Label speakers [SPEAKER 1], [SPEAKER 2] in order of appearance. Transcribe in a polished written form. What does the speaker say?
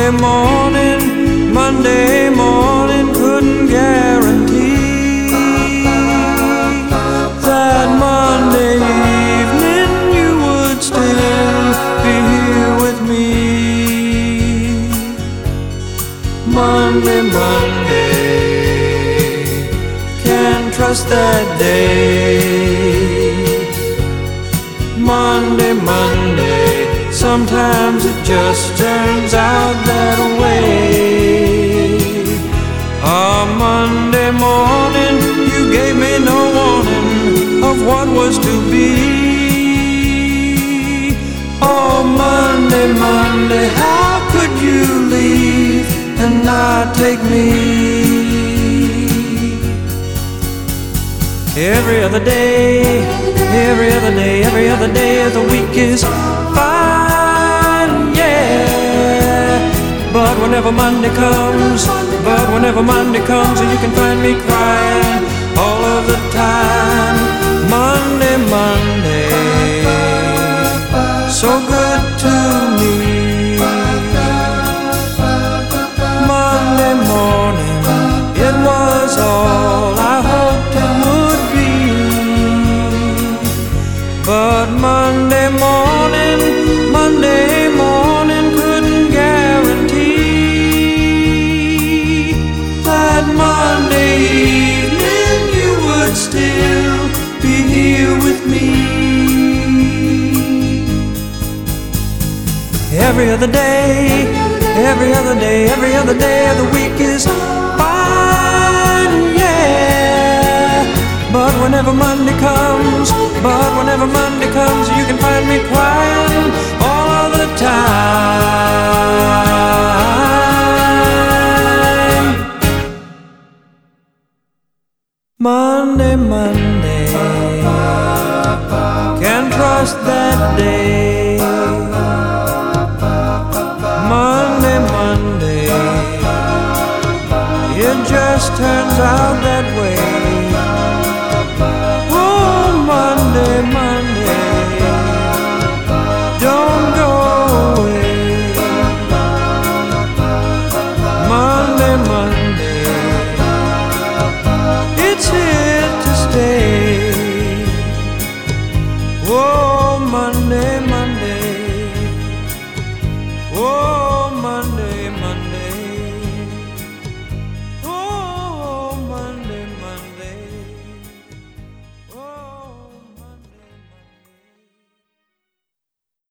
[SPEAKER 1] Monday morning couldn't guarantee that Monday evening you would still be here with me. Monday, can't trust that day. Monday, sometimes it just turns out that way. Monday morning, you gave me no warning of what was to be. Oh, Monday, how could you leave and not take me? Every other day of the week is fine, yeah. But whenever Monday comes, you can find me crying all of the time. Monday, so good to me. Monday morning, it was all I hoped it would be. But Monday morning couldn't guarantee that Monday evening you would still be here with me. Every other day of the week is fine, yeah. But whenever Monday comes, you can find me crying all of the time. Monday, can't trust that day. Monday, it just turns out that way.